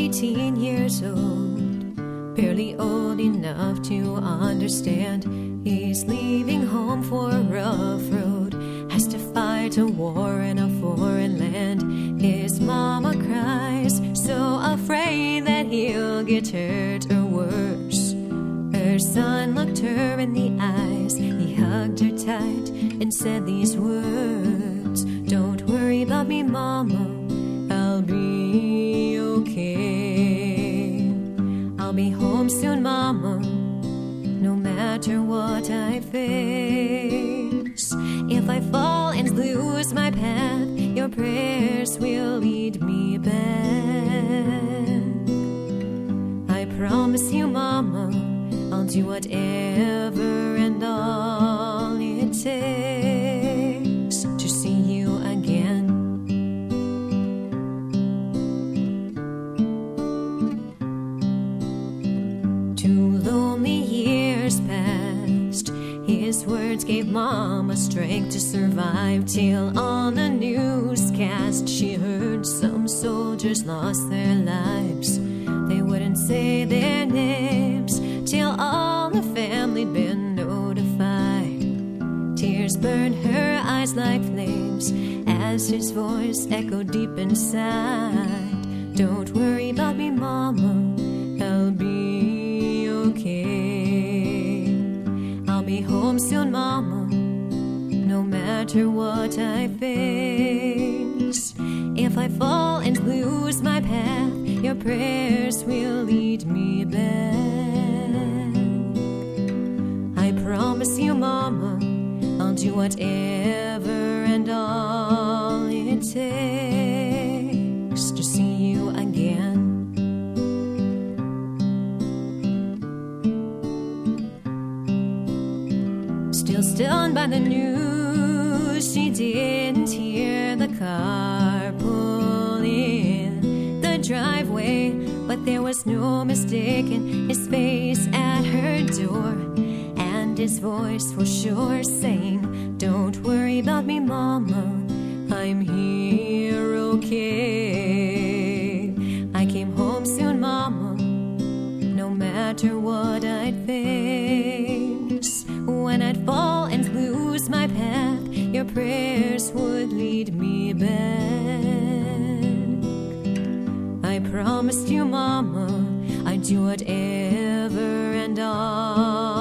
18 years old, barely old enough to understand. He's leaving home for a rough road, has to fight a war in a foreign land. His mama cries, so afraid that he'll get hurt or worse. Her son looked her in the eyes, he hugged her tight and said these words: "Don't worry about me, mama, I'll be okay. I'll be home soon, mama, no matter what I face. If I fall and lose my path, your prayers will lead me back. I promise you, mama, I'll do whatever and all it takes to see you again." Two lonely years passed. His words gave Mama strength to survive, till on the newscast she heard some soldiers lost their lives. They wouldn't say their names till all the family'd been notified. Tears burned her eyes like flames as his voice echoed deep inside. "Don't worry about me, mama, I'll be okay. I'll be home soon, mama, no matter what I face. If I fall and lose my path, your prayers will lead me back. I promise you, mama, I'll do whatever and all it takes to see you again." Still stunned by the news, she didn't hear the car pull in the driveway, but there was no mistaking his face at her door, and his voice for sure saying, "Don't worry about me, mama, I'm here okay. I came home soon, mama, no matter what I'd face. When I'd fall and lose my path, your prayers would lead me back. I promised you, mama, I'd do whatever and all